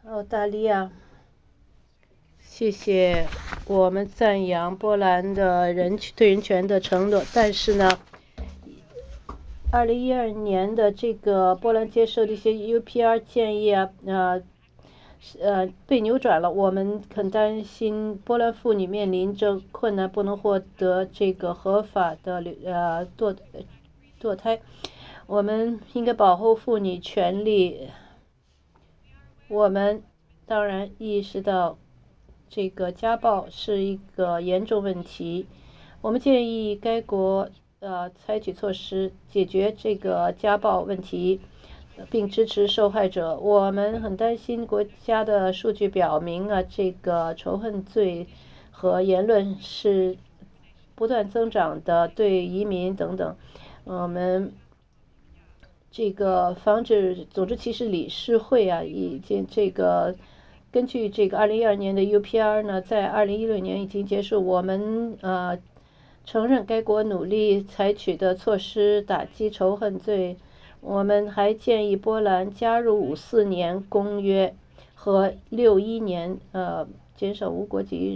澳大利亚，谢谢。我们赞扬波兰的对人权的承诺，但是呢，2012年的这个波兰接受的一些 UPR 建议被扭转了。我们很担心波兰妇女面临着困难，不能获得这个合法的堕胎。我们应该保护妇女权利。我们当然意识到这个家暴是一个严重问题。我们建议该国采取措施解决这个家暴问题，并支持受害者。我们很担心国家的数据表明这个仇恨罪和言论是不断增长的，对移民等等。我们这个防止种族歧视理事会已经根据这个2012年的 UPR 呢，在2016年已经结束。我们承认该国努力采取的措施打击仇恨罪。我们还建议波兰加入54年公约和61年减少无国籍